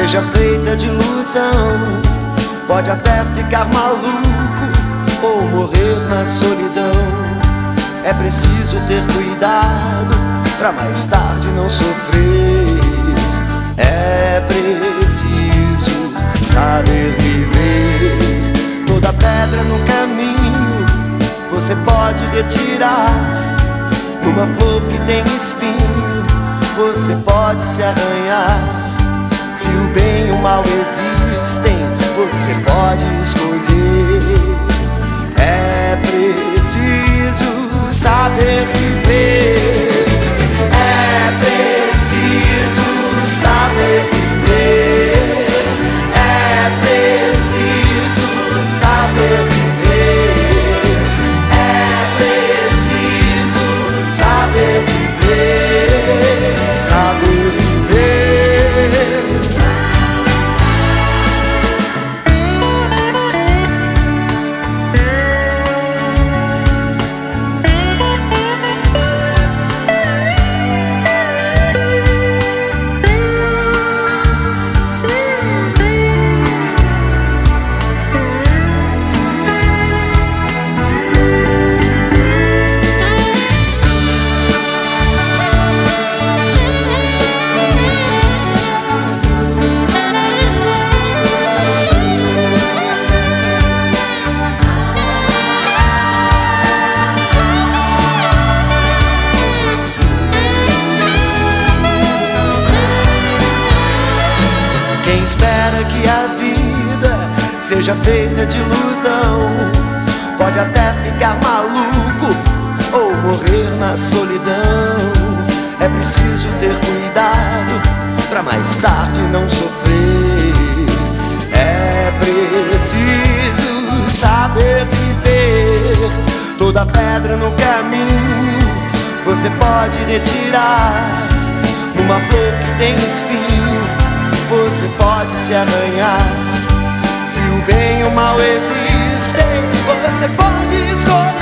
seja feita de ilusão. Pode até ficar maluco ou morrer na solidão. É preciso ter cuidado pra mais tarde não sofrer. É preciso saber viver. Toda pedra no caminho você pode retirar. Numa flor que tem espinho você pode se arranhar. Se o bem e o mal existem, você pode escolher. É preciso saber viver. É preciso saber viver. É preciso saber viver. É preciso saber viver. Saber viver. Quem espera que a vida seja feita de ilusão pode até ficar maluco ou morrer na solidão. É preciso ter cuidado pra mais tarde não sofrer. É preciso saber viver. Toda pedra no caminho você pode retirar. Numa flor que tem espinho você pode se arranhar. Se o bem e o mal existem, você pode escolher.